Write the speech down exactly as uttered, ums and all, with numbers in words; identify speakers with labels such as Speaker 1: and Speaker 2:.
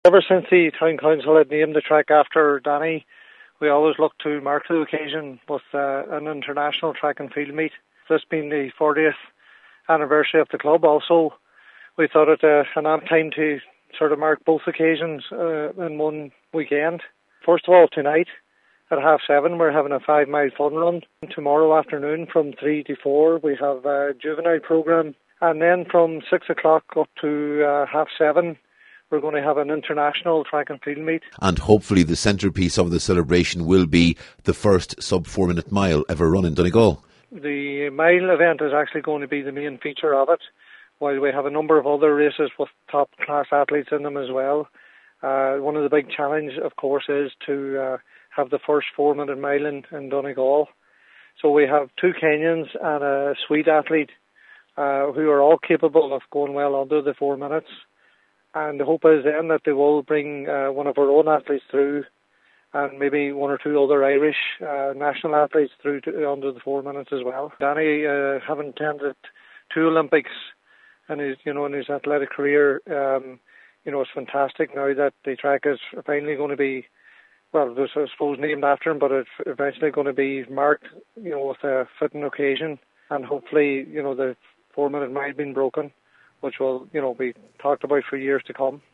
Speaker 1: Ever since the Town Council had named the track after Danny, we always look to mark the occasion with uh, an international track and field meet. This being the fortieth anniversary of the club also, we thought it uh, an apt time to sort of mark both occasions uh, in one weekend. First of all, tonight at half seven we're having a five mile fun run. Tomorrow afternoon from three to four we have a juvenile programme, and then from six o'clock up to uh, half seven we're going to have an international track and field meet.
Speaker 2: And hopefully the centrepiece of the celebration will be the first sub four minute mile ever run in Donegal.
Speaker 1: The mile event is actually going to be the main feature of it, while we have a number of other races with top class athletes in them as well. Uh, one of the big challenges, of course, is to uh, have the first four minute mile in, in Donegal. So we have two Kenyans and a Swede athlete uh, who are all capable of going well under the four minutes. And the hope is then that they will bring uh, one of our own athletes through, and maybe one or two other Irish uh, national athletes through to, under the four minutes as well. Danny, uh, having attended two Olympics in his, you know, in his athletic career, um, you know, it's fantastic now that the track is finally going to be, well, I suppose named after him, but it's eventually going to be marked, you know, with a fitting occasion, and hopefully, you know, the four minute mile being broken, which will, you know, be talked about for years to come.